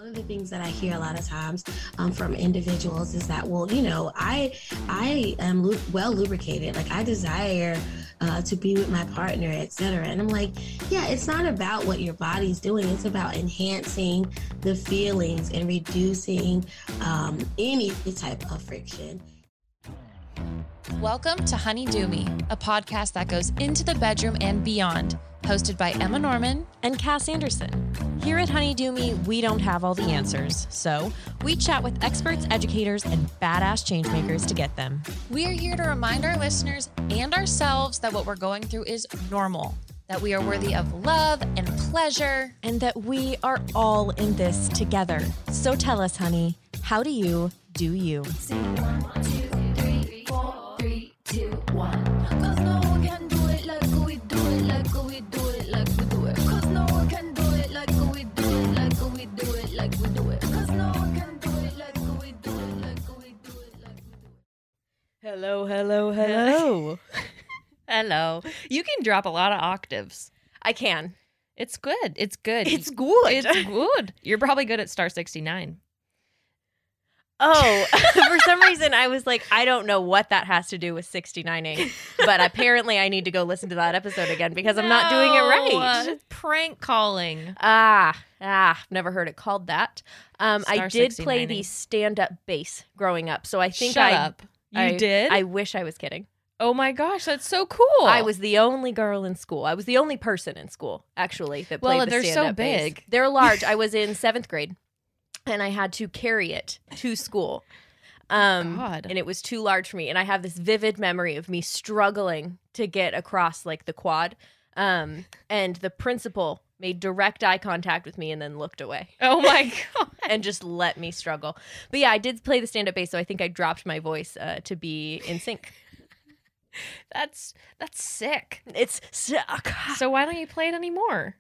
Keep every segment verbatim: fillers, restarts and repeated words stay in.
One of the things that I hear a lot of times um, from individuals is that, well, you know, I I am lu- well lubricated. Like I desire uh, to be with my partner, et cetera. And I'm like, yeah, it's not about what your body's doing. It's about enhancing the feelings and reducing um, any type of friction. Welcome to Honey Do Me, a podcast that goes into the bedroom and beyond, hosted by Emma Norman and Cass Anderson. Here at Honey Do Me, we don't have all the answers, so we chat with experts, educators, and badass changemakers to get them. We are here to remind our listeners and ourselves that what we're going through is normal, that we are worthy of love and pleasure, and that we are all in this together. So tell us, honey, how do you do you? Two, one. Cause no one can do it like we do it, like we do it, like we do it. Cause no one can do it like we do it, like we do it, like we do it. Cause no one can do it like we do it, like we do it, like we do it. Hello, hello, hello. Hello. You can drop a lot of octaves. I can. It's good. It's good. It's good. It's good. You're probably good at star sixty-nine. Oh, for some reason I was like, I don't know what that has to do with sixty-nining, but apparently I need to go listen to that episode again because I'm not doing it right. Uh, prank calling. Ah, ah, never heard it called that. Um, I Star did play the sixty-nining. stand-up bass growing up, so I think Shut I up. You I, did? I wish I was kidding. Oh my gosh, that's so cool. I was the only girl in school. I was the only person in school, actually, that played Well, the they're so stand-up bass. big. They're large. I was in seventh grade, and I had to carry it to school. Um, God. And it was too large for me. And I have this vivid memory of me struggling to get across like the quad. Um, and the principal made direct eye contact with me and then looked away Oh my god. and just let me struggle. But yeah, I did play the stand-up bass, so I think I dropped my voice uh, to be in sync. That's that's sick. It's sick. So why don't you play it anymore?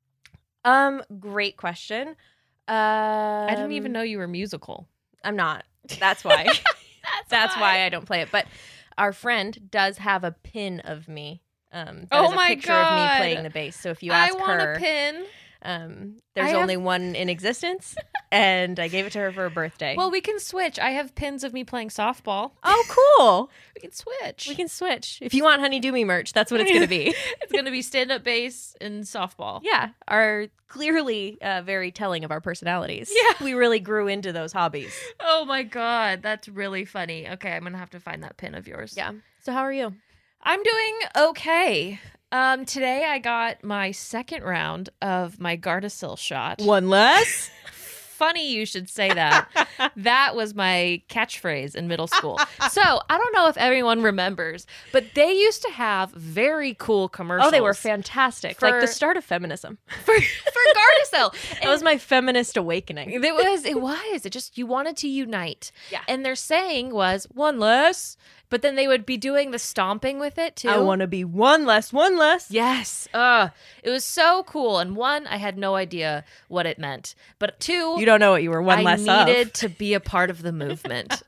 Um, great question. Um, I didn't even know you were musical. I'm not. That's why. That's, That's why I don't play it. But our friend does have a pin of me. Um, that Oh is a my picture of me God. playing the bass. So if you ask I want her, a pin. um, there's I have- only one in existence, and I gave it to her for her birthday. Well, we can switch. I have pins of me playing softball. oh, cool. We can switch. We can switch. If you want Honey Do Me merch, that's what it's going to be. It's going to be stand-up bass and softball. Yeah, are clearly uh, very telling of our personalities. Yeah. We really grew into those hobbies. Oh my god, that's really funny. Okay, I'm going to have to find that pin of yours. Yeah. So how are you? I'm doing okay. Um, today I got my second round of my Gardasil shot. One less? Funny you should say that. That was my catchphrase in middle school. So I don't know if everyone remembers, but they used to have very cool commercials. Oh, they were fantastic. For- like the start of feminism. for, for Gardasil. That was my feminist awakening. It was, it was. It just, you wanted to unite. Yeah. And their saying was, one less. But then they would be doing the stomping with it too. I want to be one less, one less. Yes. Uh, it was so cool. And one, I had no idea what it meant. But two, You don't know what you were one I less needed of. to be a part of the movement.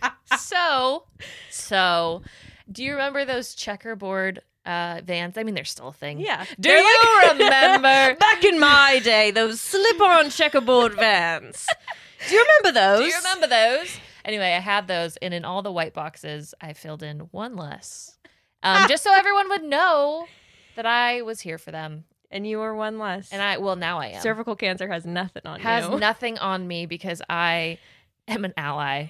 so, so, do you remember those checkerboard uh, vans? I mean, they're still a thing. Yeah. Do They're you like- remember? Back in my day, those slip-on checkerboard vans. Do you remember those? Do you remember those? Anyway, I had those, and in all the white boxes, I filled in one less, um, just so everyone would know that I was here for them. And you were one less. And I, well, now I am. Cervical cancer has nothing on Has you. nothing on me because I am an ally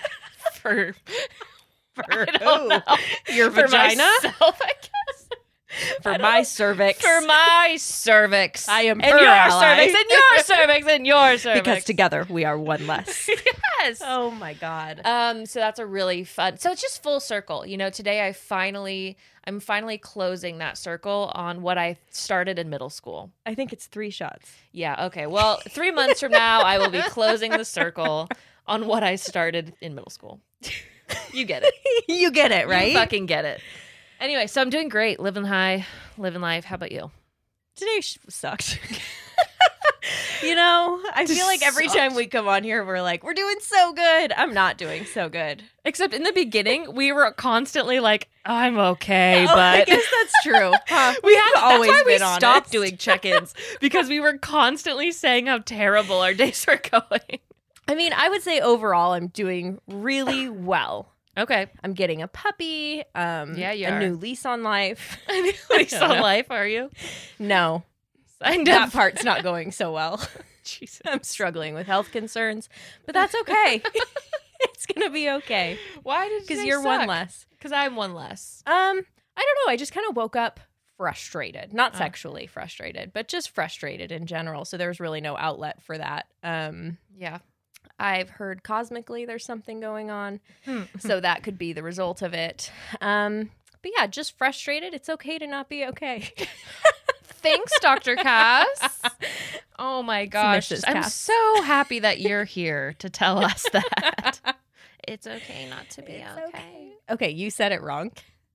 for, For I don't who? know. Your For vagina? myself, I guess. For I don't- my cervix. For my cervix. I am and her your ally. cervix, and your cervix, and your cervix. Because together we are one less. yes. Oh my God. Um, so that's a really fun. So it's just full circle. You know, today I finally, I'm finally closing that circle on what I started in middle school. I think it's three shots. Yeah. Okay. Well, three months from now, I will be closing the circle on what I started in middle school. You get it, You get it, right? You fucking get it. Anyway, so I'm doing great, living high, living life. How about you? Today sh- sucked. You know, I feel like every Sucked. time we come on here, we're like, we're doing so good. I'm not doing so good. Except in the beginning, we were constantly like, I'm okay, Oh, I but guess that's true. Huh? we have We've always that's why we been stopped honest. doing check-ins because we were constantly saying how terrible our days were going. I mean, I would say overall, I'm doing really well. Okay. I'm getting a puppy. Um, Yeah, you a are. new lease on life. A new lease don't on know. life, are you? No, Signed that up. part's not going so well. Jesus. I'm struggling with health concerns, but that's okay. It's gonna be okay Why did because they you're one suck? less. Because I'm one less. Um, I don't know. I just kind of woke up frustrated, not Oh. sexually frustrated, but just frustrated in general. So there's really no outlet for that. Um, Yeah. I've heard cosmically there's something going on, Hmm. so that could be the result of it. Um, but yeah, just frustrated. It's okay to not be okay. Thanks, Doctor Cass. Oh my gosh. Missus I'm Cass. so happy that you're here to tell us that. It's okay not to be It's okay. Okay, you said it wrong.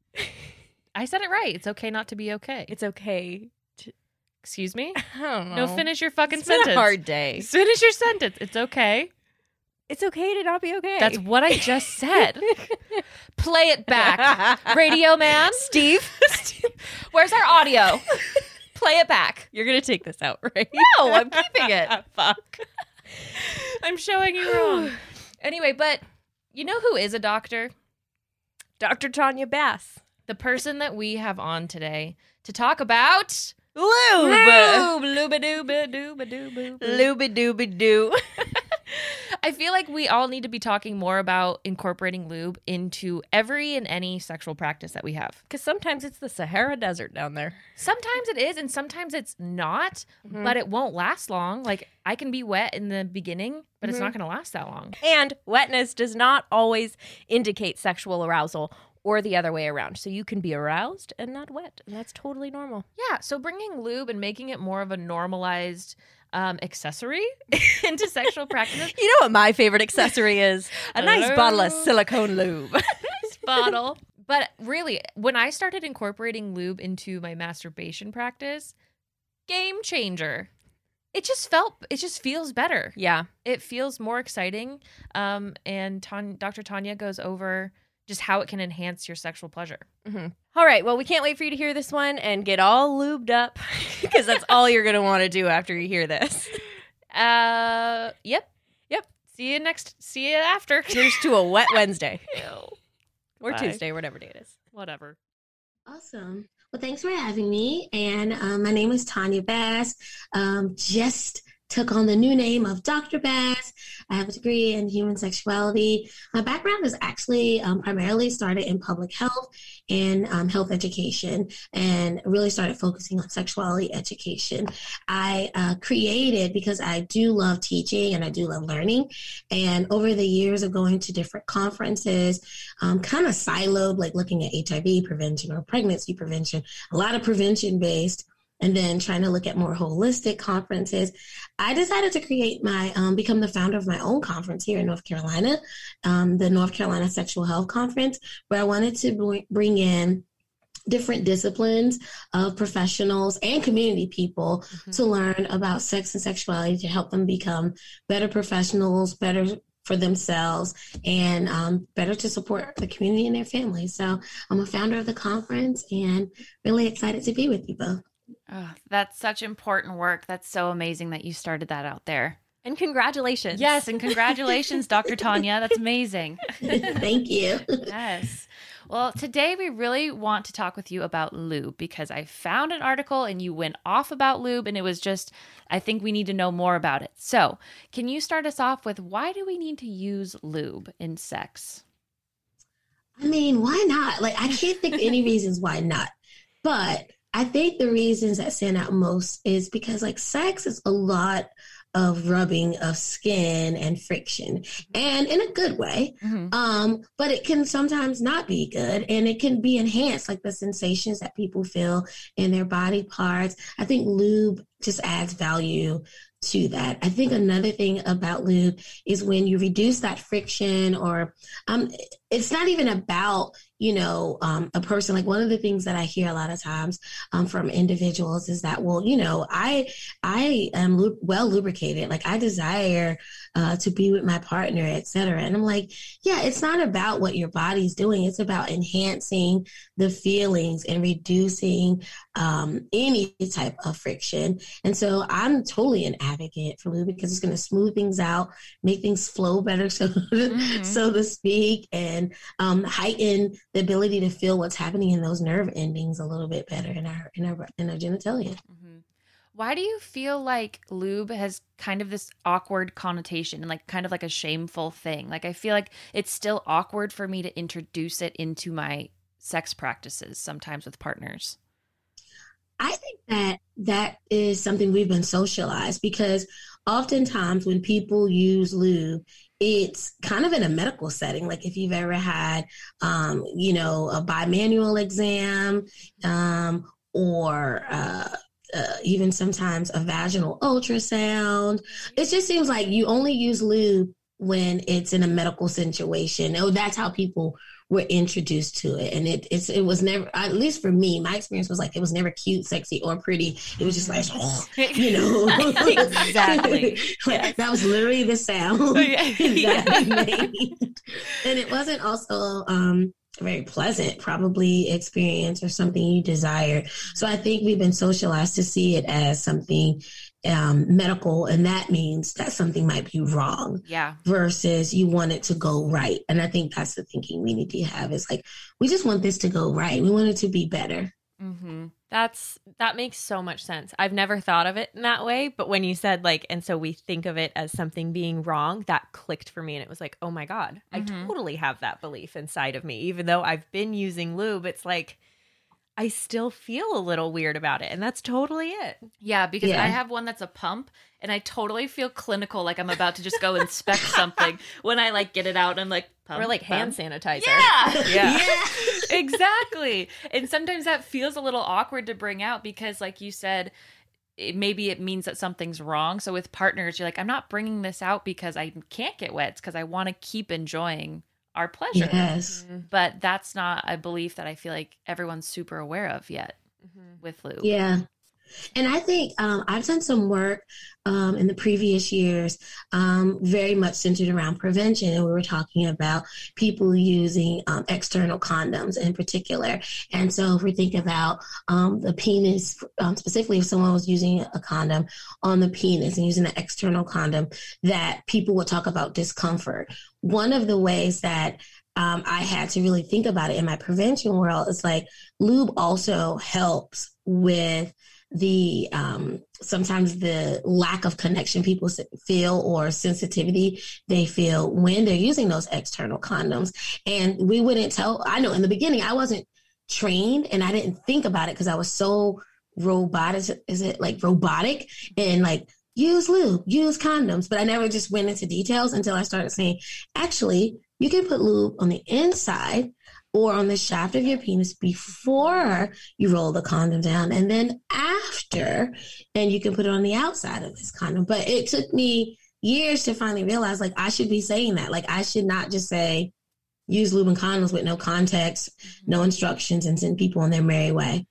I said it right. It's okay not to be okay. It's okay. Excuse me? I don't know. No, finish your fucking It's been sentence. a hard day. Finish your sentence. It's okay. It's okay to not be okay. That's what I just said. Play it back. Radio man. Steve. Where's our audio? Play it back. You're gonna take this out, right? No, I'm keeping it. Fuck. I'm showing you wrong. Anyway, but you know who is a doctor? Doctor Tanya Bass. The person that we have on today to talk about Lube. lube, lube, dooba, dooba, dooba, dooba. Looby dooby doo. I feel like we all need to be talking more about incorporating lube into every and any sexual practice that we have. Because sometimes it's the Sahara Desert down there. Sometimes it is, and sometimes it's not, Mhm. but it won't last long. Like, I can be wet in the beginning, but it's Mhm. not going to last that long. And wetness does not always indicate sexual arousal or the other way around. So you can be aroused and not wet. And that's totally normal. Yeah, so bringing lube and making it more of a normalized um, accessory into sexual practices. You know what my favorite accessory is? A nice Hello? bottle of silicone lube. Nice bottle. But really, when I started incorporating lube into my masturbation practice, game changer. It just felt, it just feels better. Yeah. It feels more exciting. Um, and Tan- Doctor Tanya goes over just how it can enhance your sexual pleasure. Mm-hmm. All right. Well, we can't wait for you to hear this one and get all lubed up because that's all you're going to want to do after you hear this. Uh, yep. Yep. See you next, see you after. Here's to a wet Wednesday Ew. or Bye. Tuesday, whatever day it is. Whatever. Awesome. Well, thanks for having me. And um, my name is Tanya Bass. Um, just took on the new name of Doctor Bass. I have a degree in human sexuality. My background is actually um, primarily started in public health and um, health education, and really started focusing on sexuality education. I uh, created, because I do love teaching and I do love learning, and over the years of going to different conferences, um, kind of siloed, like looking at H I V prevention or pregnancy prevention, a lot of prevention based, and then trying to look at more holistic conferences, I decided to create my, um, become the founder of my own conference here in North Carolina, um, the North Carolina Sexual Health Conference, where I wanted to br- bring in different disciplines of professionals and community people Mm-hmm. to learn about sex and sexuality, to help them become better professionals, better for themselves, and um, better to support the community and their families. So I'm a founder of the conference and really excited to be with you both. Oh, that's such important work. That's so amazing that you started that out there. And congratulations. Yes, and congratulations, Doctor Tanya. That's amazing. Thank you. Yes. Well, today we really want to talk with you about lube because I found an article and you went off about lube and it was just, I think we need to know more about it. So, can you start us off with why do we need to use lube in sex? I mean, why not? Like, I can't think of any reasons why not. But I think the reasons that stand out most is because, like, sex is a lot of rubbing of skin and friction, and in a good way. Mm-hmm. Um, but it can sometimes not be good, and it can be enhanced, like the sensations that people feel in their body parts. I think lube just adds value to that. I think another thing about lube is when you reduce that friction, or um, it's not even about, you know, um, a person. Like one of the things that I hear a lot of times um, from individuals is that, well, you know, I I am lu- well lubricated. Like I desire uh, to be with my partner, et cetera. And I'm like, yeah, it's not about what your body's doing. It's about enhancing the feelings and reducing um, any type of friction. And so I'm totally an advocate for lube because it's going to smooth things out, make things flow better, so mm-hmm. so to speak, and um, heighten the ability to feel what's happening in those nerve endings a little bit better in our in our in our genitalia. Mm-hmm. Why do you feel like lube has kind of this awkward connotation and like kind of like a shameful thing? Like I feel like it's still awkward for me to introduce it into my sex practices sometimes with partners. I think that that is something we've been socialized because oftentimes when people use lube, it's kind of in a medical setting. Like if you've ever had, um, you know, a bimanual exam um, or uh, uh, even sometimes a vaginal ultrasound, it just seems like you only use lube when it's in a medical situation. Oh, that's how people were introduced to it. And it it's it was never, at least for me, my experience was like it was never cute, sexy, or pretty. It was just like, oh, you know. Exactly. Like, yes. That was literally the sound that it made. And it wasn't also um, a very pleasant, probably, experience or something you desire. So I think we've been socialized to see it as something Um, medical, and that means that something might be wrong. Yeah. Versus you want it to go right. And I think that's the thinking we need to have is like, we just want this to go right. We want it to be better. Mm-hmm. That's, that makes so much sense. I've never thought of it in that way, but when you said like, and so we think of it as something being wrong, that clicked for me. And it was like, oh my God, mm-hmm. I totally have that belief inside of me. Even though I've been using lube, it's like, I still feel a little weird about it. And that's totally it. Yeah, because Yeah. I have one that's a pump and I totally feel clinical, like I'm about to just go inspect something when I like get it out and I'm like, pump, Or like hand pump. sanitizer. Yeah. Yeah. Yeah. Exactly. And sometimes that feels a little awkward to bring out because like you said, it, maybe it means that something's wrong. So with partners, you're like, I'm not bringing this out because I can't get wet. It's because I want to keep enjoying our pleasure. Yes. But that's not a belief that I feel like everyone's super aware of yet Mm-hmm. with lube. Yeah. And I think um, I've done some work um, in the previous years, um, very much centered around prevention. And we were talking about people using um, external condoms in particular. And so if we think about um, the penis, um, specifically if someone was using a condom on the penis and using an external condom, that people would talk about discomfort. One of the ways that um, I had to really think about it in my prevention world is like lube also helps with the um, sometimes the lack of connection people feel or sensitivity they feel when they're using those external condoms. And we wouldn't tell, I know in the beginning I wasn't trained and I didn't think about it because I was so robotic, is it like robotic and like use lube, use condoms. But I never just went into details until I started saying, actually, you can put lube on the inside or on the shaft of your penis before you roll the condom down, and then after, and you can put it on the outside of this condom. But it took me years to finally realize, like, I should be saying that. Like, I should not just say, use lube and condoms with no context, no instructions, and send people on their merry way.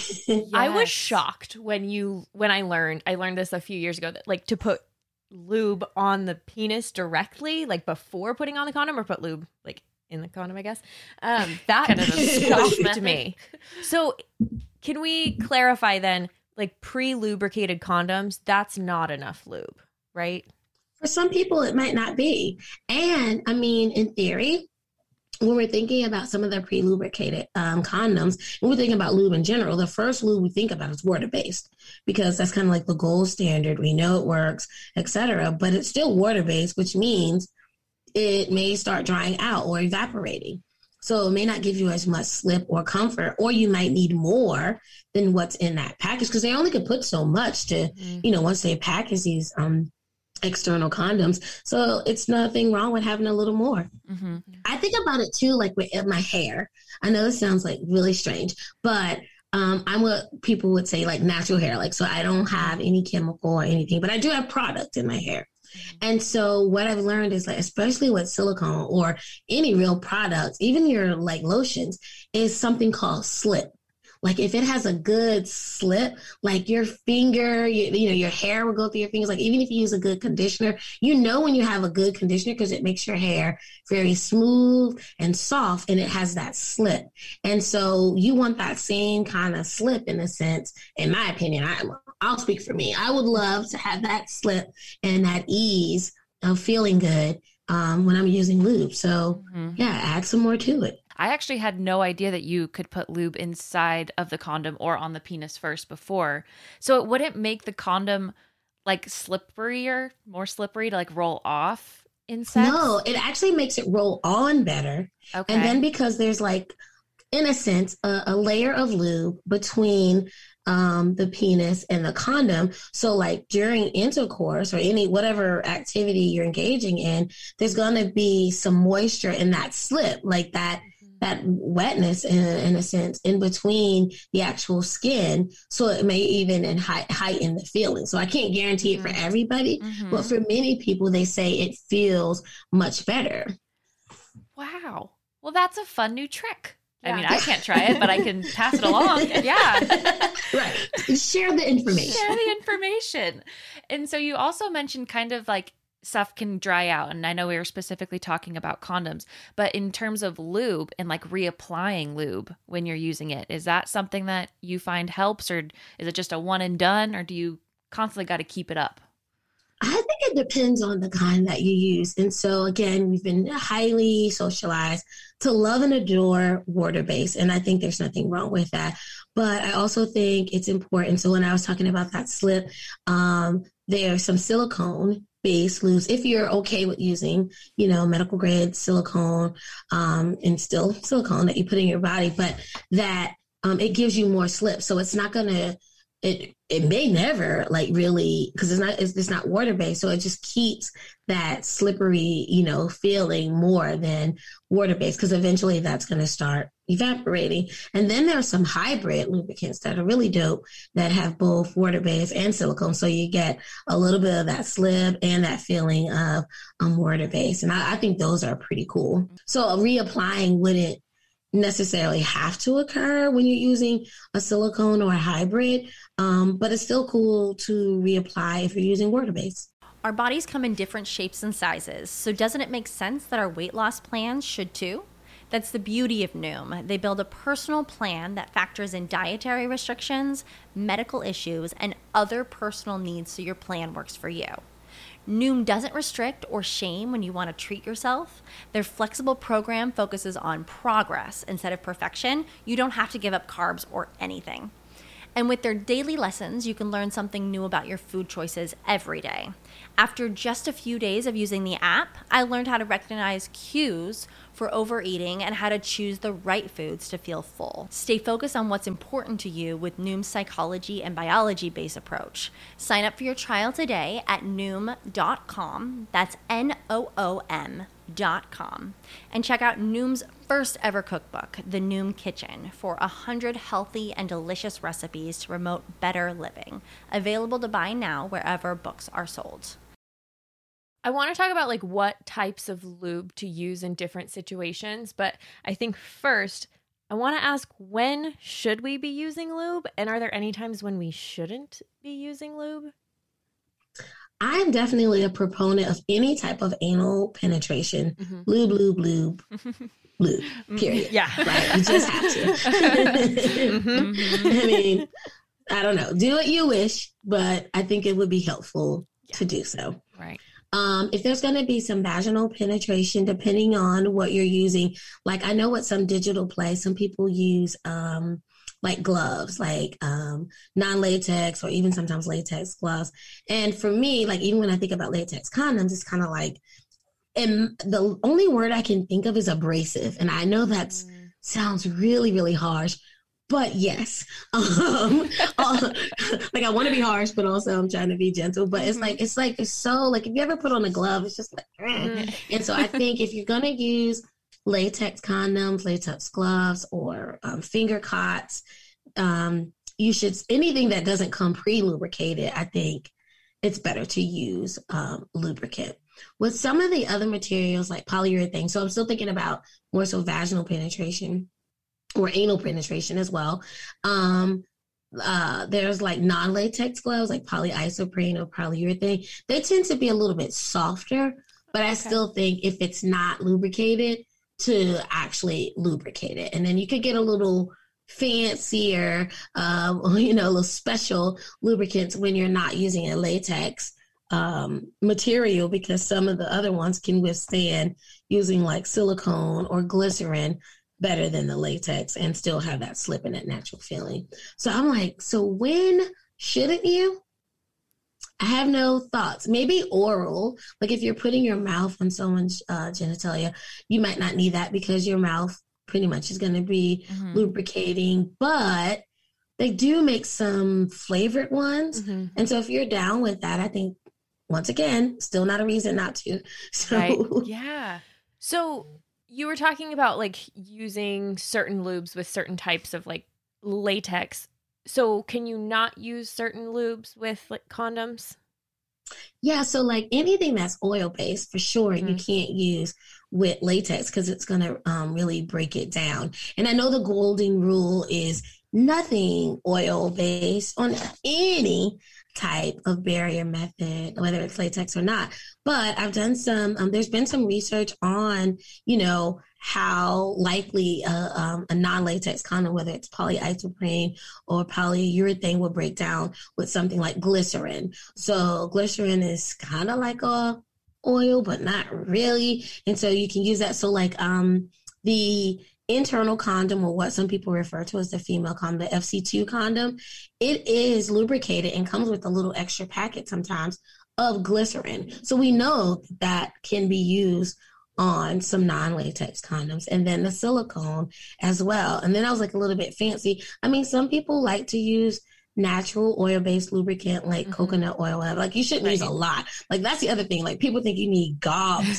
I was Yes. shocked when you when I learned I learned this a few years ago that like to put lube on the penis directly, like before putting on the condom, or put lube like in the condom, I guess. Um, that Kind of a shocked method. me. So can we clarify then, like pre-lubricated condoms, that's not enough lube, right? For some people, it might not be. And I mean, in theory, when we're thinking about some of the pre-lubricated um, condoms, when we think about lube in general, the first lube we think about is water-based because that's kind of like the gold standard. We know it works, et cetera, but it's still water-based, which means it may start drying out or evaporating. So it may not give you as much slip or comfort, or you might need more than what's in that package because they only could put so much to, Mm. you know, once they package these um, external condoms. So it's nothing wrong with having a little more. Mm-hmm. I think about it too, like with my hair. I know this sounds like really strange, but um, I'm what people would say like natural hair. Like, so I don't have any chemical or anything, but I do have product in my hair. And so what I've learned is like, especially with silicone or any real products, even your like lotions, is something called slip. Like if it has a good slip, like your finger, you, you know, your hair will go through your fingers. Like even if you use a good conditioner, you know when you have a good conditioner because it makes your hair very smooth and soft and it has that slip. And so you want that same kind of slip in a sense, in my opinion. I, I'll speak for me. I would love to have that slip and that ease of feeling good um, when I'm using lube. So mm-hmm. yeah, add some more to it. I actually had no idea that you could put lube inside of the condom or on the penis first before. So it wouldn't make the condom like slipperier, more slippery to like roll off in sex? No, it actually makes it roll on better. Okay. And then because there's like, in a sense, a, a layer of lube between um, the penis and the condom. So like during intercourse or any, whatever activity you're engaging in, there's going to be some moisture in that slip, like that that wetness in, in a sense in between the actual skin. So it may even in high, heighten the feeling. So I can't guarantee it for everybody, mm-hmm. but for many people, they say it feels much better. Wow. Well, that's a fun new trick. Yeah. I mean, I can't try it, but I can pass it along. Yeah. Right. Share the information. Share the information. And so you also mentioned kind of like stuff can dry out. And I know we were specifically talking about condoms, but in terms of lube and like reapplying lube when you're using it, is that something that you find helps, or is it just a one and done, or do you constantly got to keep it up? I think it depends on the kind that you use. And so again, we've been highly socialized to love and adore water-based. And I think there's nothing wrong with that. But I also think it's important. So when I was talking about that slip, um, there's some silicone based lubes, if you're okay with using, you know, medical grade silicone, um, and still silicone that you put in your body, but that um, it gives you more slip. So it's not going to, it it may never like really, because it's not, it's, it's not water based. So it just keeps that slippery, you know, feeling more than water based, because eventually that's going to start evaporating. And then there are some hybrid lubricants that are really dope that have both water based and silicone. So you get a little bit of that slip and that feeling of um, water based. And I, I think those are pretty cool. So reapplying wouldn't necessarily have to occur when you're using a silicone or a hybrid, um, but it's still cool to reapply if you're using water-based. Our bodies come in different shapes and sizes, so doesn't it make sense that our weight loss plans should too? That's the beauty of Noom. They build a personal plan that factors in dietary restrictions, medical issues, and other personal needs so your plan works for you. Noom doesn't restrict or shame when you want to treat yourself. Their flexible program focuses on progress instead of perfection. You don't have to give up carbs or anything. And with their daily lessons, you can learn something new about your food choices every day. After just a few days of using the app, I learned how to recognize cues for overeating and how to choose the right foods to feel full. Stay focused on what's important to you with Noom's psychology and biology-based approach. Sign up for your trial today at noom dot com. That's N O O M dot com. And check out Noom's first ever cookbook, The Noom Kitchen, for one hundred healthy and delicious recipes to promote better living. Available to buy now wherever books are sold. I want to talk about like what types of lube to use in different situations, but I think first I want to ask, when should we be using lube, and are there any times when we shouldn't be using lube? I am definitely a proponent of any type of anal penetration. Mm-hmm. Lube, lube, lube, lube, period. Yeah. Right? You just have to. mm-hmm. I mean, I don't know. Do what you wish, but I think it would be helpful yeah. to do so. Right. Um, if there's going to be some vaginal penetration, depending on what you're using, like I know what some digital play, some people use um, like gloves, like um, non-latex or even sometimes latex gloves. And for me, like even when I think about latex condoms, it's kind of like, and the only word I can think of is abrasive. And I know that mm. sounds really, really harsh. But yes, um, uh, like I want to be harsh, but also I'm trying to be gentle. But it's like, it's like, it's so like, if you ever put on a glove, it's just like, mm. And so I think if you're going to use latex condoms, latex gloves, or um, finger cots, um, you should, anything that doesn't come pre-lubricated, I think it's better to use um, lubricant. With some of the other materials like polyurethane, so I'm still thinking about more so vaginal penetration or anal penetration as well. Um, uh, there's like non-latex gloves like polyisoprene or polyurethane. They tend to be a little bit softer, but I still think if it's not lubricated, to actually lubricate it. And then you could get a little fancier, um, you know, a little special lubricants when you're not using a latex um, material, because some of the other ones can withstand using like silicone or glycerin better than the latex and still have that slip and that natural feeling. So I'm like, so when shouldn't you? I have no thoughts. Maybe oral, like if you're putting your mouth on someone's uh, genitalia, you might not need that because your mouth pretty much is going to be mm-hmm. lubricating, but they do make some flavored ones. Mm-hmm. And so if you're down with that, I think, once again, still not a reason not to. So right. Yeah. So you were talking about like using certain lubes with certain types of like latex. So can you not use certain lubes with like condoms? Yeah, so like anything that's oil-based, for sure, mm-hmm. you can't use with latex because it's going to um, really break it down. And I know the golden rule is nothing oil-based on any type of barrier method, whether it's latex or not. But I've done some, um, there's been some research on, you know, how likely uh, um, a non-latex condom, whether it's polyisoprene or polyurethane, will break down with something like glycerin. So glycerin is kind of like a oil, but not really. And so you can use that. So like um, the internal condom, or what some people refer to as the female condom, the F C two condom, it is lubricated and comes with a little extra packet sometimes of glycerin. So we know that can be used on some non-latex condoms, and then the silicone as well. And then I was like a little bit fancy. I mean, some people like to use natural oil-based lubricant like mm-hmm. coconut oil, whatever. Like you shouldn't right. use a lot. Like that's the other thing. Like people think you need gobs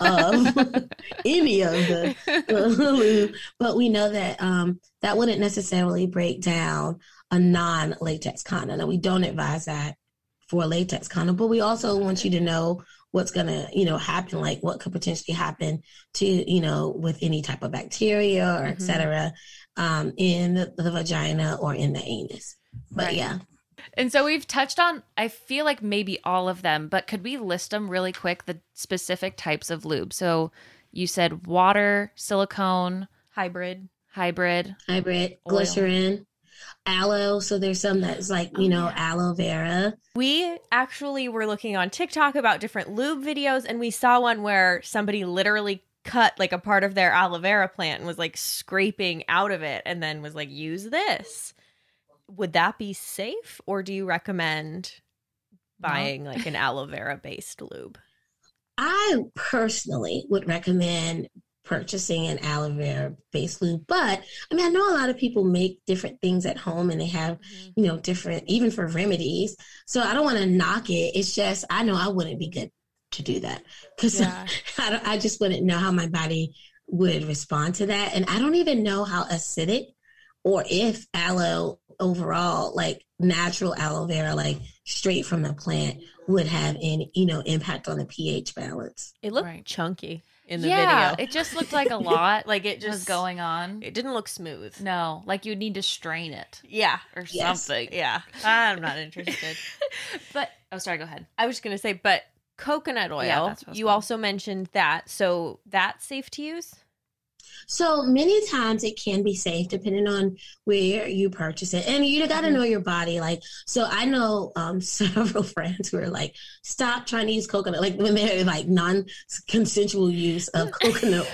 of any of the, the lube, but we know that um, that wouldn't necessarily break down a non-latex condom. And we don't advise that for a latex condom, but we also want you to know what's going to, you know, happen, like what could potentially happen to, you know, with any type of bacteria or mm-hmm. et cetera, um, in the, the vagina or in the anus. But right. yeah. And so we've touched on, I feel like maybe all of them, but could we list them really quick, the specific types of lube? So you said water, silicone, hybrid, hybrid, hybrid, oil. Glycerin, aloe. So there's some that's like, you oh, know, yeah. aloe vera. We actually were looking on TikTok about different lube videos, and we saw one where somebody literally cut like a part of their aloe vera plant and was like scraping out of it and then was like, use this. Would that be safe, or do you recommend buying no. like an aloe vera based lube? I personally would recommend purchasing an aloe vera based lube, but I mean, I know a lot of people make different things at home and they have, mm-hmm. you know, different, even for remedies. So I don't want to knock it. It's just, I know I wouldn't be good to do that because yeah. I, don't, I just wouldn't know how my body would respond to that. And I don't even know how acidic or if aloe overall, like natural aloe vera, like straight from the plant, would have any, you know, impact on the pH balance. It looked right. chunky in the yeah, video. It just looked like a lot like it just was going on. It didn't look smooth. No, like you'd need to strain it. Yeah. Or yes. something. Yeah. I'm not interested. But, oh, sorry, go ahead. I was just going to say, but coconut oil, yeah, that's what you also mentioned that. So that's safe to use? So many times it can be safe depending on where you purchase it. And you got to know your body. Like, so I know um, several friends who are like, stop trying to use coconut, like when they're like non-consensual use of coconut,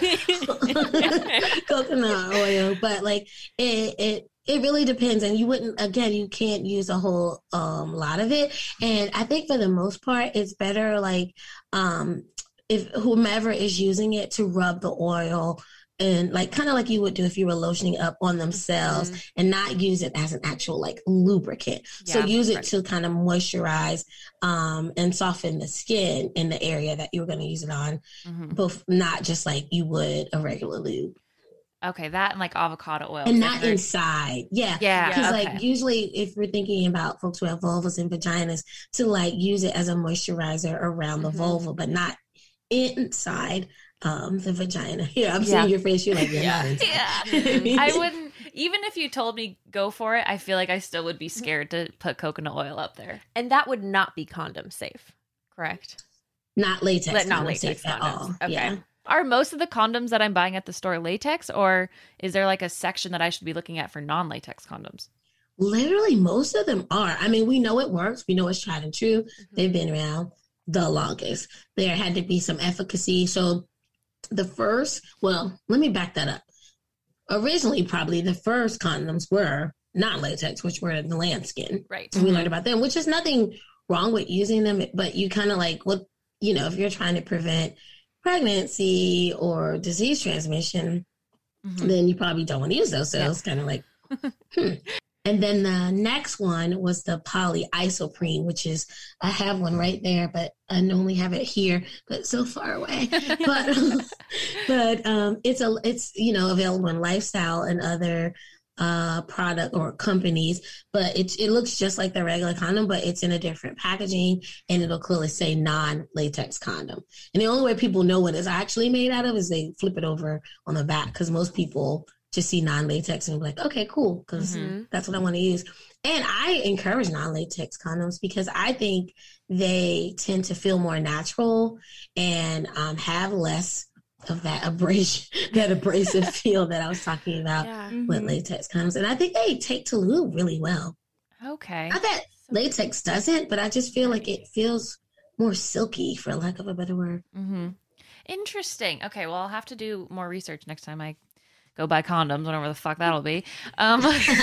coconut oil. But like it, it, it really depends. And you wouldn't, again, you can't use a whole um, lot of it. And I think for the most part, it's better like um, if whomever is using it to rub the oil and like kind of like you would do if you were lotioning up on themselves, mm-hmm. and not use it as an actual like lubricant. Yeah, so use it right. to kind of moisturize um, and soften the skin in the area that you were going to use it on, mm-hmm. but not just like you would a regular lube. Okay, that and like avocado oil. and 'cause I've not heard- inside. Yeah. Yeah, Because okay. like usually if we're thinking about folks who have vulvas and vaginas, to like use it as a moisturizer around the Mhm. vulva, but not inside um the vagina. Yeah, I'm Yeah. seeing your face. You're like, you're not inside. Yeah. I wouldn't, even if you told me go for it, I feel like I still would be scared to put coconut oil up there. And that would not be condom safe, correct? Not latex. But not condom latex safe at condoms. all. Okay. Yeah. Are most of the condoms that I'm buying at the store latex, or is there like a section that I should be looking at for non-latex condoms? Literally, most of them are. I mean, we know it works. We know it's tried and true. They've been around the longest. There had to be some efficacy. So the first, well, let me back that up. Originally, probably the first condoms were non-latex, which were the lambskin. Right. So we learned about them, which is nothing wrong with using them, but you kind of like, what, you know, if you're trying to prevent pregnancy or disease transmission, Mhm. then you probably don't want to use those. So it's kind of like, hmm. And then the next one was the polyisoprene, which is, I have one right there, but I only have it here, but so far away. but but um, it's a it's you know available in Lifestyle and other uh product or companies, but it it looks just like the regular condom, but it's in a different packaging, and it'll clearly say non-latex condom. And the only way people know what it's actually made out of is they flip it over on the back, because most people just see non-latex and be like, okay, cool, because Mhm. that's what I want to use. And I encourage non-latex condoms because I think they tend to feel more natural and um, have less of that abrasion, that abrasive feel that I was talking about Yeah. with latex condoms. And I think they take to lube really well. Okay. Not that latex doesn't, but I just feel like it feels more silky, for lack of a better word. Mm-hmm. Interesting. Okay, well, I'll have to do more research next time I go buy condoms, whatever the fuck that'll be. Um,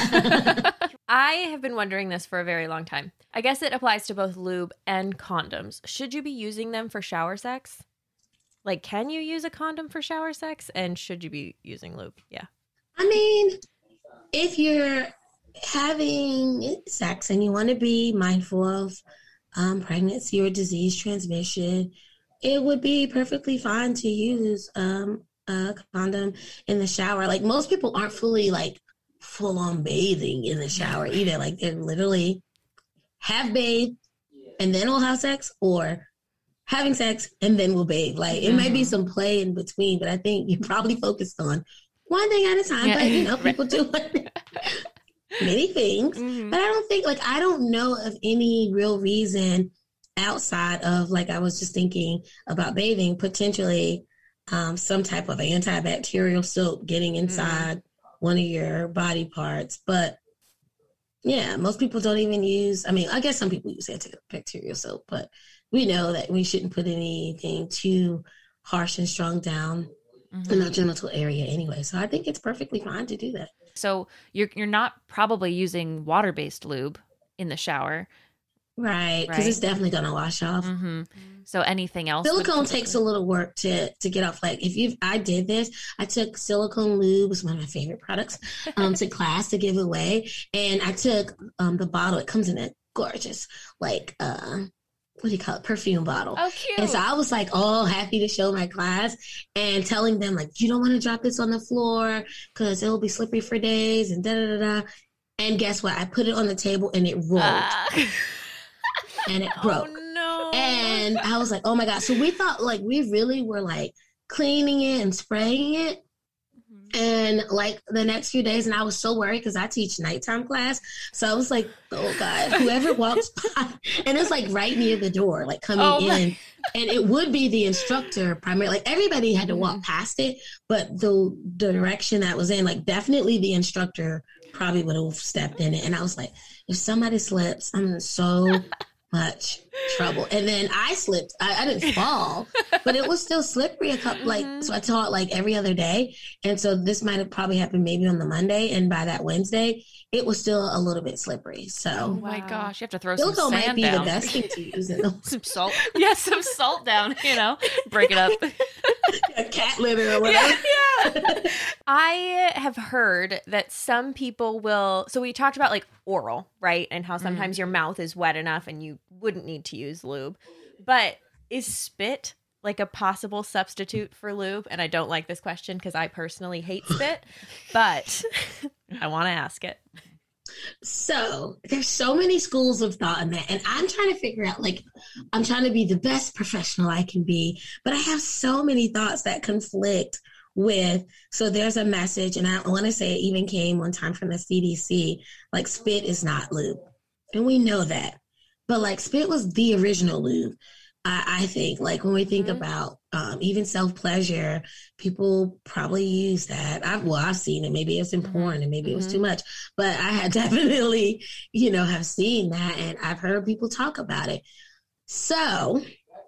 I have been wondering this for a very long time. I guess it applies to both lube and condoms. Should you be using them for shower sex? Like, can you use a condom for shower sex? And should you be using lube? Yeah. I mean, if you're having sex and you want to be mindful of um, pregnancy or disease transmission, it would be perfectly fine to use um, a condom in the shower. Like, most people aren't fully like full on bathing in the shower either. Like, they're literally have bathed and then will have sex, or having sex and then will bathe. Like, it may be some play in between, but I think you're probably focused on one thing at a time. Yeah. But you know, people do many things. Mhm. But I don't think, like, I don't know of any real reason outside of, like, I was just thinking about bathing, potentially um, some type of antibacterial soap getting inside one of your body parts. But yeah, most people don't even use, I mean, I guess some people use antibacterial soap, but we know that we shouldn't put anything too harsh and strong down in our genital area anyway. So I think it's perfectly fine to do that. so you're you're not probably using water-based lube in the shower. Right. Because Right. it's definitely going to wash off. Mm-hmm. So anything else? would Silicone typically- takes a little work to to get off. Like, if you, I did this. I took silicone lube, it's one of my favorite products, um, to class to give away, and I took um the bottle. It comes in a gorgeous, like, uh, what do you call it, perfume bottle. Oh, cute. And so I was like all happy to show my class and telling them, like, you don't want to drop this on the floor because it'll be slippery for days and da da da da. And guess what? I put it on the table and it rolled Ah. and it broke. Oh, no. And I was like, oh my God. So we thought, like, we really were like cleaning it and spraying it. And like the next few days, and I was so worried because I teach nighttime class. So I was like, oh God, whoever walks by, and it's like right near the door, like coming Oh, my- in. And it would be the instructor primarily. Like, everybody had to walk past it, but the, the direction that was in, like, definitely the instructor probably would have stepped in it. And I was like, if somebody slips, I'm in so much trouble. And then I slipped. I, I didn't fall, but it was still slippery a couple, like, so I taught like every other day. And so this might have probably happened maybe on the Monday. And by that Wednesday, it was still a little bit slippery. Oh So my Wow. gosh, you have to throw some silicone might sand be down. the best thing to use in those. Some salt. Yeah, some salt down, you know, break it up. Cat litter or whatever. I have heard that some people will. So we talked about like oral, right? And how sometimes your mouth is wet enough and you wouldn't need to use lube. But is spit like a possible substitute for lube? And I don't like this question because I personally hate spit, but I want to ask it. So there's so many schools of thought in that. And I'm trying to figure out, like, I'm trying to be the best professional I can be, but I have so many thoughts that conflict with. So there's a message, and I want to say it even came one time from the C D C, like spit is not lube. And we know that. But like spit was the original lube. I, I think, like when we think mm-hmm. about um, even self-pleasure, people probably use that. I've, well, I've seen it. Maybe it's in porn and maybe mm-hmm. it was too much. But I had definitely, you know, have seen that, and I've heard people talk about it. So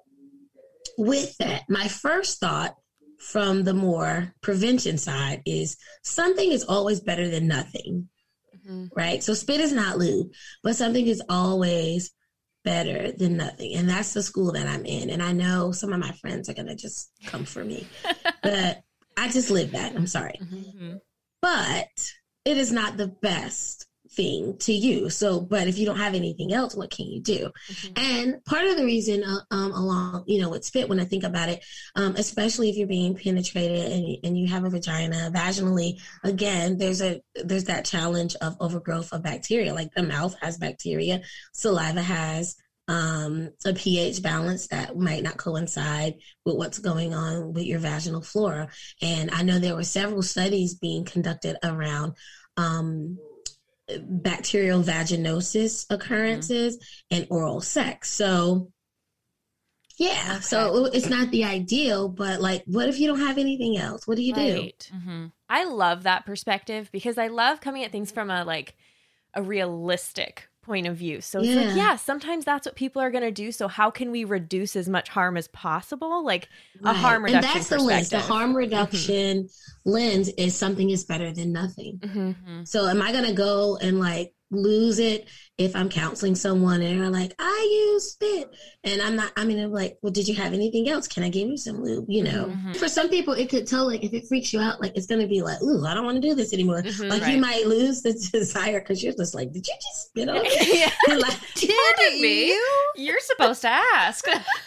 with that, my first thought from the more prevention side is something is always better than nothing, mm-hmm. right? So spit is not lube, but something is always better than nothing. And that's the school that I'm in. And I know some of my friends are going to just come for me, but I just live that. I'm sorry. Mm-hmm. But it is not the best thing to use. So, but if you don't have anything else, what can you do? Mm-hmm. And part of the reason uh, um, along, you know, with spit, when I think about it, um, especially if you're being penetrated and, and you have a vagina vaginally, again, there's a, there's that challenge of overgrowth of bacteria. Like the mouth has bacteria, saliva has um, a pH balance that might not coincide with what's going on with your vaginal flora. And I know there were several studies being conducted around, um, bacterial vaginosis occurrences mm-hmm. and oral sex. So yeah, okay. So it's not the ideal, but like, what if you don't have anything else? What do you right. do? Mm-hmm. I love that perspective because I love coming at things from a like a realistic point of view. So it's yeah. like, yeah, sometimes that's what people are going to do. So how can we reduce as much harm as possible? Like right. a harm reduction. And that's the lens. The harm reduction mm-hmm. lens is something is better than nothing. Mm-hmm. So am I going to go and like lose it if I'm counseling someone and they're like, I use spit, and I'm not, I mean, I'm like, well, did you have anything else? Can I give you some lube? You know, mm-hmm. for some people, it could tell, like, if it freaks you out, like, it's going to be like, ooh, I don't want to do this anymore. Mm-hmm, like, right. you might lose the desire because you're just like, did you just spit on me? Yeah. Like, did me? You're supposed to ask.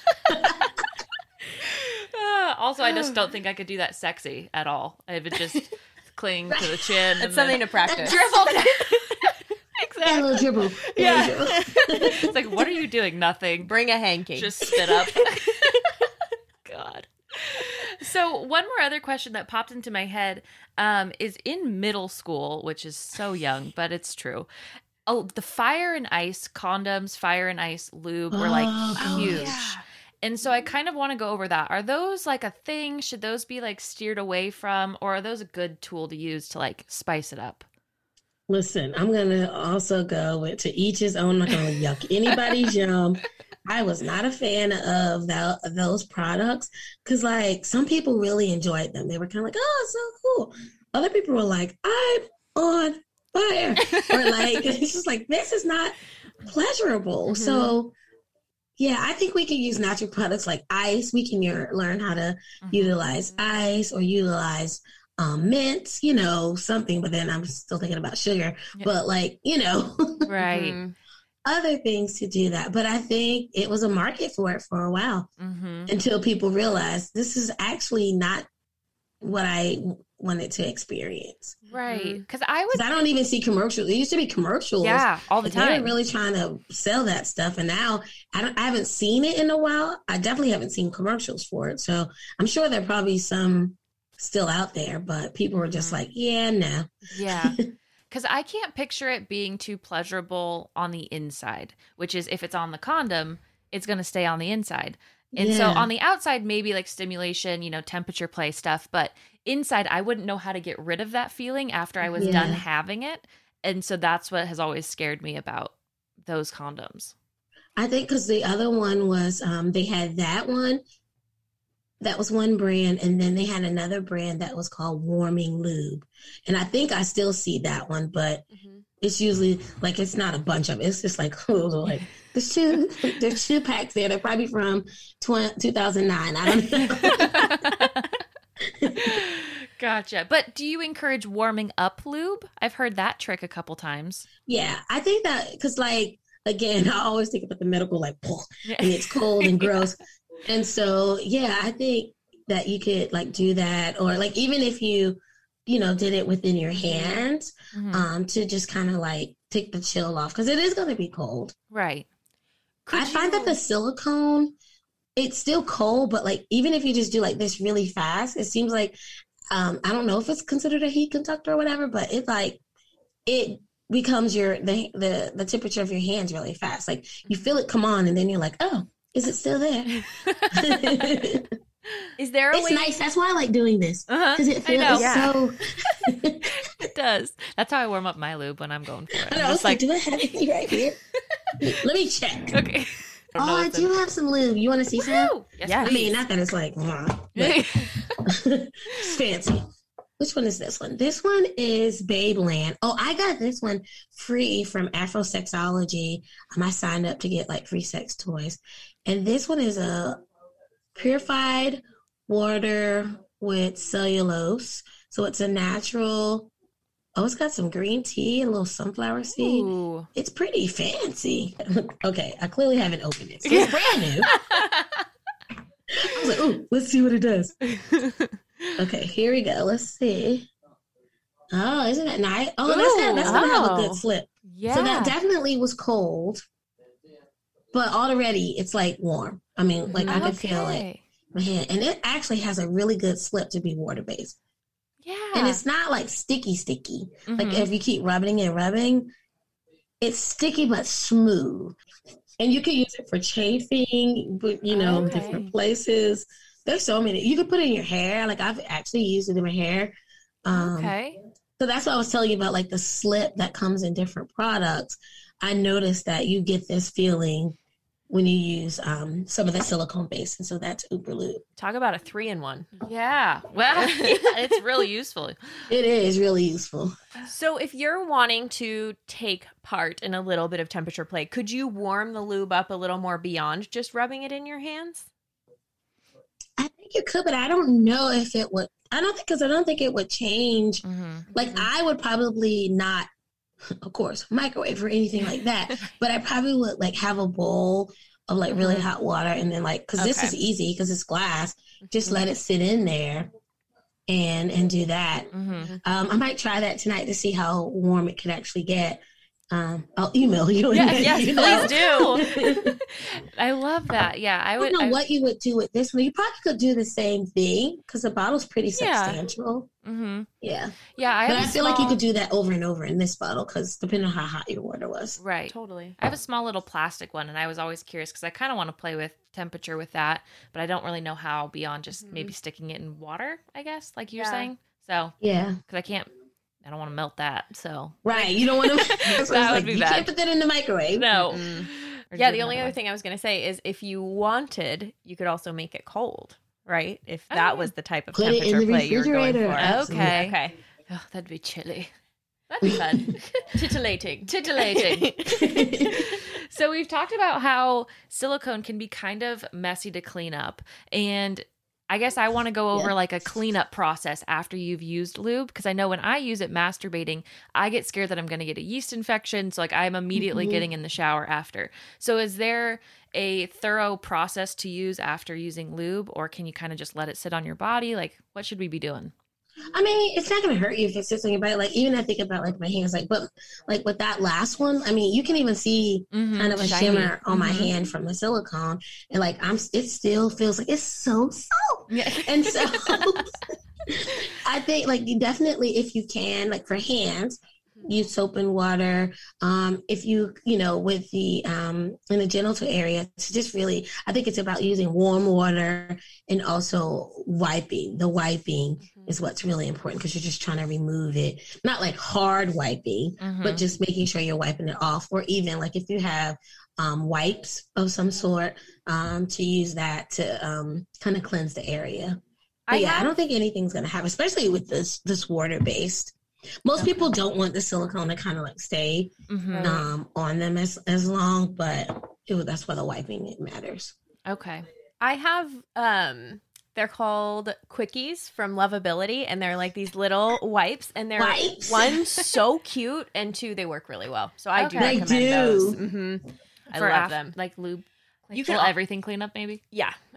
uh, also, I just don't think I could do that sexy at all. I would just cling to the chin. It's something to practice. Dribble. Exactly. A little dribble. Yeah. It's like, what are you doing? Nothing. Bring a hanky. Just spit up. God. So one more other question that popped into my head um, is in middle school, which is so young, but it's true. Oh, the fire and ice condoms, fire and ice lube were like oh, huge. yeah. And so I kind of want to go over that. Are those like a thing? Should those be like steered away from, or are those a good tool to use to like spice it up? Listen, I'm going to also go with to each his own. I'm not going to yuck anybody's yum. I was not a fan of, that, of those products because, like, some people really enjoyed them. They were kind of like, oh, it's so cool. Other people were like, I'm on fire. Or, like, it's just like, this is not pleasurable. Mm-hmm. So, yeah, I think we can use natural products like ice. We can your, learn how to mm-hmm. utilize ice or utilize Um, mint, you know, something, but then I'm still thinking about sugar, yeah. but like, you know, right. other things to do that. But I think it was a market for it for a while mm-hmm. until people realized this is actually not what I wanted to experience. Right. Because I was, I don't even see commercials. It used to be commercials. Yeah, all the time. They were really trying to sell that stuff. And now I, don't, I haven't seen it in a while. I definitely haven't seen commercials for it. So I'm sure there are probably some still out there, but people were just like, yeah, no. Yeah. Because I can't picture it being too pleasurable on the inside, which is if it's on the condom, it's going to stay on the inside. And yeah. so on the outside, maybe like stimulation, you know, temperature play stuff. But inside, I wouldn't know how to get rid of that feeling after I was yeah. done having it. And so that's what has always scared me about those condoms. I think because the other one was, um, they had that one. That was one brand, and then they had another brand that was called Warming Lube. And I think I still see that one, but mm-hmm. it's usually like it's not a bunch of it. It's just like, oh, like there's two, there's two packs there. They're probably from two thousand nine. I don't know. Gotcha. But do you encourage warming up lube? I've heard that trick a couple times. Yeah, I think that because, like, again, I always think about the medical, like, and it's cold and gross. And so, yeah, I think that you could like do that, or like even if you, you know, did it within your hands, Mhm. um, to just kind of like take the chill off because it is going to be cold. Right. I find that the silicone, it's still cold, but like even if you just do like this really fast, it seems like um, I don't know if it's considered a heat conductor or whatever, but it's like it becomes your the the the temperature of your hands really fast. Like you feel it come on, and then you're like, oh, is it still there? Is there a It's way? nice. That's why I like doing this Uh-huh. because it I feels know. so. It does. That's how I warm up my lube when I'm going for it. I know, I'm I was just like, like, do I have anything right here? Let me check. okay. Oh, I do have some lube. You want to see some? Woo! Yes, Yes. I mean, not that it's like, uh, but it's fancy. Which one is this one? This one is Babeland. Oh, I got this one free from Afrosexology. Um, I signed up to get like free sex toys. And this one is a purified water with cellulose. So it's a natural. Oh, it's got some green tea and a little sunflower seed. Ooh. It's pretty fancy. Okay, I clearly haven't opened it. So it's brand new. I was like, ooh, let's see what it does. Okay, here we go. Let's see. Oh, isn't that nice? Oh, that's, that, that's going to have a oh. good slip. Yeah. So that definitely was cold, but already it's like warm. I mean, like I could feel it. Okay. My hand. And it actually has a really good slip to be water-based. Yeah. And it's not like sticky, sticky. Like Mhm. if you keep rubbing and rubbing, it's sticky but smooth. And you can use it for chafing, but you know, Okay. different places. There's so many. You can put it in your hair. Like I've actually used it in my hair. Um, Okay. So that's what I was telling you about, like the slip that comes in different products. I noticed that you get this feeling when you use um, some of the silicone base, and so that's Uberlube. Talk about a three in one. Yeah. Well, it's really useful. It is really useful. So if you're wanting to take part in a little bit of temperature play, could you warm the lube up a little more beyond just rubbing it in your hands? I think you could, but I don't know if it would. I don't think because I don't think it would change. Mm-hmm. Like I would probably not, of course, microwave or anything like that. But I probably would like have a bowl of like really Mhm. hot water, and then like because this Okay. is easy because it's glass. Just let it sit in there, and and do that. Mm-hmm. Um, I might try that tonight to see how warm it could actually get. Um, I'll email you. Yes, and yes, you please know. I love that. Yeah, I I would. don't know I, what you would do with this one. You probably could do the same thing because the bottle's pretty Yeah. substantial. mm-hmm. Yeah. Yeah, I But have I a feel like you small- could do that over and over in this bottle because depending on how hot your water was. Right. Totally. I have a small little plastic one, and I was always curious because I kind of want to play with temperature with that, but I don't really know how beyond just maybe sticking it in water, I guess, like you're Yeah. saying. So, Yeah. because I can't, I don't want to melt that. So, Right. You don't want to. That would be you bad. can't put that in the microwave. no. Mm-mm. Or Yeah, do the only another other one. thing I was going to say is if you wanted, you could also make it cold, right? If Oh, that yeah. was the type of Put it in temperature the play you were going refrigerator. for. Absolutely. Okay. Okay. Oh, that'd be chilly. That'd be fun. Titillating. Titillating. So we've talked about how silicone can be kind of messy to clean up, and I guess I want to go over Yeah. like a cleanup process after you've used lube, because I know when I use it masturbating, I get scared that I'm going to get a yeast infection, so like I'm immediately Mhm. getting in the shower after. So is there a thorough process to use after using lube, or can you kind of just let it sit on your body? Like, what should we be doing? I mean, it's not going to hurt you if it sits on your body. Like, even I think about like my hands, like, but like with that last one, I mean, you can even see Mhm. kind of a Shiny. shimmer on my Mhm. hand from the silicone. And like, I'm, it still feels like it's so soft. Yeah. And so I think like you definitely, if you can, like for hands, use soap and water. Um, if you, you know, with the, um, in the genital area, it's just really, I think it's about using warm water and also wiping. The wiping is what's really important because you're just trying to remove it. Not like hard wiping, Mhm. but just making sure you're wiping it off. Or even like if you have um, wipes of some sort, um, to use that to um, kind of cleanse the area. But I yeah, I have- don't think anything's going to happen, especially with this this water based. Most people don't want the silicone to kind of like stay Mhm. um, on them as as long, but it, that's why the wiping it matters. Okay. I have um they're called Quickies from Lovability, and they're like these little wipes, and they're Wipes? one so cute, and two they work really well. So I do Okay. They recommend do. those. hmm I For love af- them. Like lube. You You can can al- everything clean up, maybe. Yeah,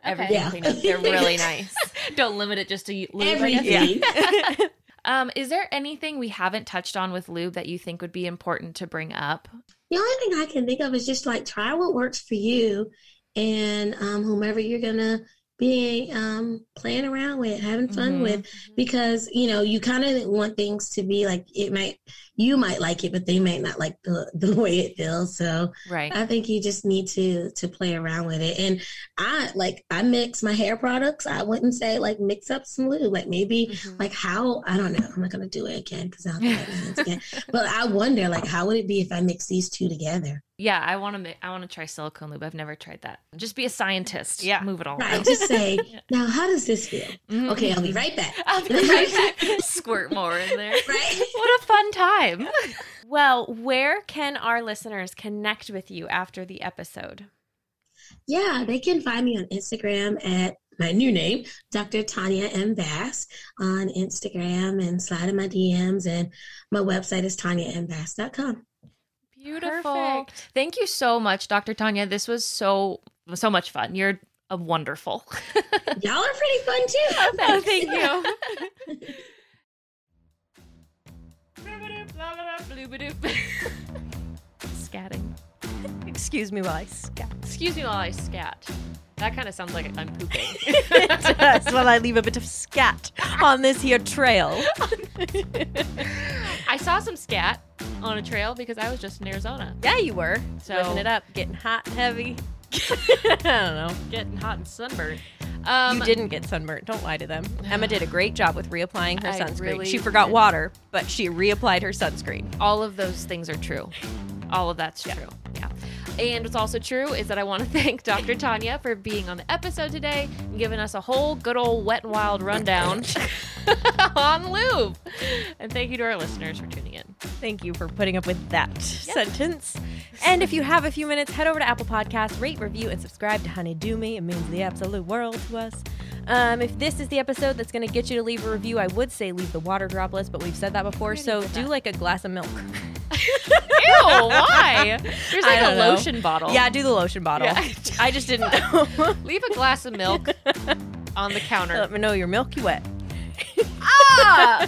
Everything Yeah. clean up. They're really nice. Don't limit it just to lube. I guess. Everything. Um, is there anything we haven't touched on with lube that you think would be important to bring up? The only thing I can think of is just like try what works for you and um, whomever you're gonna be um, playing around with, having fun Mhm. with, because you know you kind of want things to be like it might. You might like it, but they might not like the the way it feels. So Right. I think you just need to to play around with it. And I like I mix my hair products. I wouldn't say like mix up some lube. Like maybe Mhm. like how I don't know. I'm not gonna do it again because I'll get my hands again. But I wonder like how would it be if I mix these two together? Yeah, I want to. I want to try silicone lube. I've never tried that. Just be a scientist. Yeah. Move it all. Right. around. Just say now how does this feel? Mhm. Okay, I'll be right back. I'll be right back. Squirt more in there. Right. What a fun time. Well, where can our listeners connect with you after the episode? Yeah, they can find me on Instagram at my new name, Doctor Tanya M. Bass, on Instagram and slide in my D Ms. And my website is tanya m bass dot com. Beautiful. Perfect. Thank you so much, Doctor Tanya. This was so so much fun. You're a wonderful. Y'all are pretty fun too. Oh, thank you. Scatting. Excuse me while I scat. Excuse me while I scat. That kind of sounds like I'm pooping. It does while I leave a bit of scat on this here trail. I saw some scat on a trail because I was just in Arizona. Yeah, you were. So- Living it up, getting hot and heavy. I don't know. Getting hot and sunburned. Um, You didn't get sunburnt. Don't lie to them. Emma did a great job with reapplying her I sunscreen. really she forgot did. water, but she reapplied her sunscreen. All of those things are true. All of that's true. Yeah. And what's also true is that I want to thank Doctor Tanya for being on the episode today and giving us a whole good old wet and wild rundown on lube. And thank you to our listeners for tuning in. Thank you for putting up with that sentence. And if you have a few minutes, head over to Apple Podcasts, rate, review, and subscribe to Honey Do Me. It means the absolute world to us. Um, if this is the episode that's going to get you to leave a review, I would say leave the water droplets, but we've said that before, already so did do that. like a glass of milk. Ew, why? There's like I a don't know. lotion bottle. Yeah, do the lotion bottle. Yeah. I just didn't know. Leave a glass of milk on the counter. Let me know you're milky wet. Ah!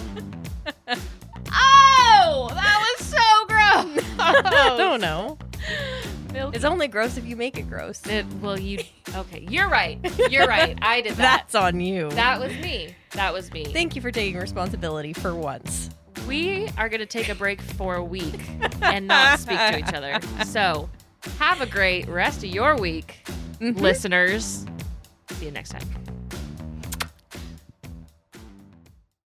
Oh, that was so gross. I don't know. Milk. It's only gross if you make it gross. It, well, you. Okay, you're right. You're right. I did that. That's on you. That was me. That was me. Thank you for taking responsibility for once. We are going to take a break for a week and not speak to each other. So, have a great rest of your week, listeners. See you next time.